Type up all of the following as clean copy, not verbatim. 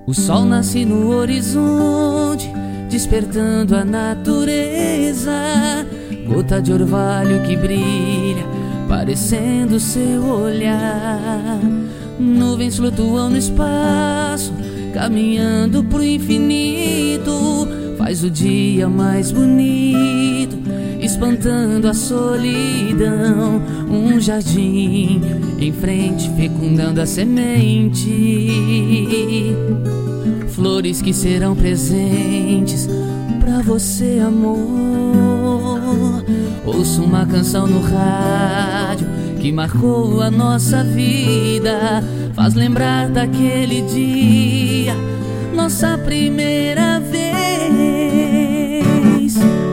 O sol nasce no horizonte, despertando a natureza. Gota de orvalho que brilha, parecendo seu olhar. Nuvens flutuam no espaço, caminhando pro infinito. Faz o dia mais bonito, espantando a solidão. Um jardim em frente, fecundando a semente. Flores que serão presentes pra você, amor. Ouço uma canção no rádio que marcou a nossa vida. Faz lembrar daquele dia, nossa primeira vez.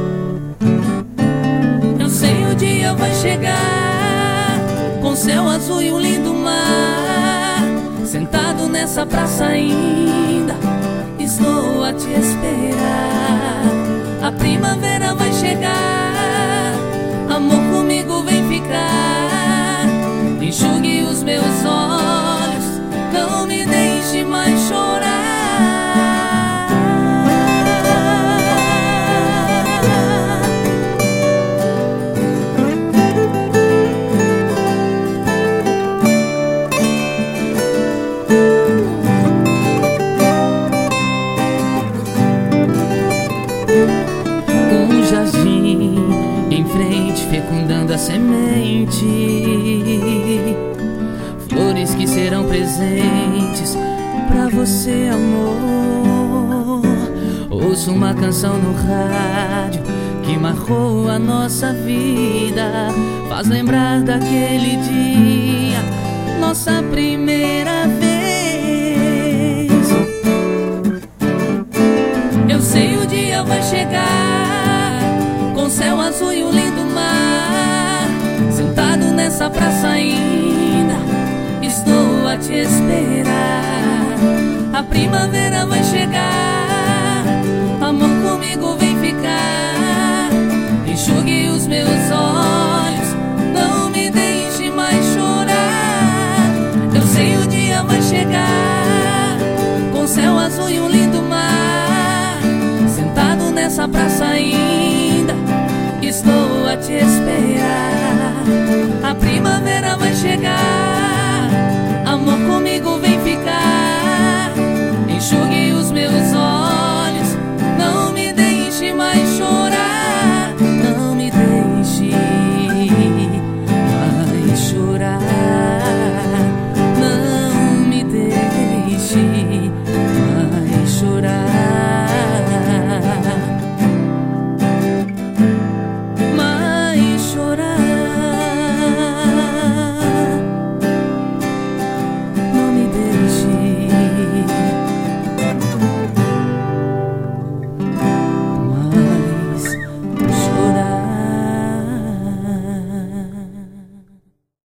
Eu sei o dia vai chegar, com céu azul e um lindo mar. Sentado nessa praça ainda, estou a te esperar. A primavera vai chegar, amor, comigo vem ficar. Enxugue os meus olhos, não me deixe mais chorar. Um jardim em frente, fecundando a semente. Flores que serão presentes pra você, amor. Ouço uma canção no rádio que marcou a nossa vida. Faz lembrar daquele dia, nossa primeira vez. Eu sei o dia vai chegar, com céu azul e um lindo mar. Sentado nessa praça ainda, estou a te esperar. A primavera vai chegar, amor, comigo vem ficar. Enxugue os meus olhos, não me deixe mais chorar. Eu sei o dia vai chegar, com céu azul e um lindo mar. Sentado nessa praça ainda, estou a te esperar.